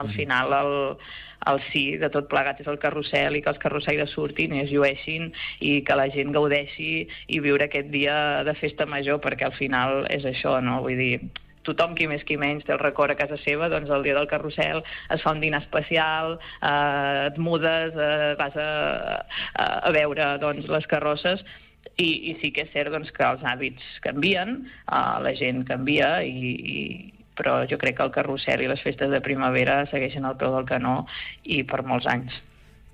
Al final el sí de tot plegat és el carrusel i que els carrussaires surtin i es llueixin i que la gent gaudeixi i viure aquest dia de festa major, perquè al final és això, no? Vull dir, tothom, qui més qui menys, té el record a casa seva, doncs el dia del carrusel es fa un dinar especial, et mudes, vas a veure doncs, les carrosses, i sí que és cert doncs, que els hàbits canvien, la gent canvia, però jo crec que el carrusel i les festes de primavera segueixen al peu del canó i per molts anys.